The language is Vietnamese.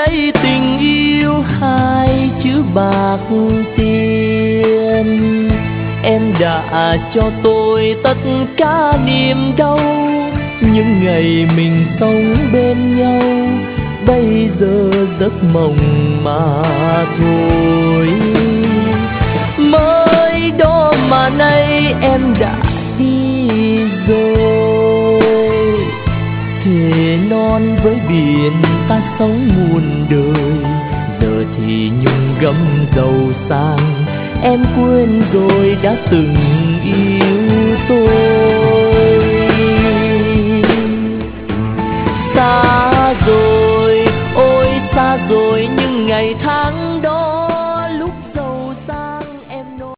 lấy tình yêu hai chữ bạc tiền. Em đã cho tôi tất cả niềm đau, những ngày mình sống bên nhau bây giờ giấc mộng mà thôi. Mới đó mà nay em đã đi rồi, thề non với biển ta sống muôn đời. Giờ thì nhung gấm giàu sang, em quên rồi đã từng yêu.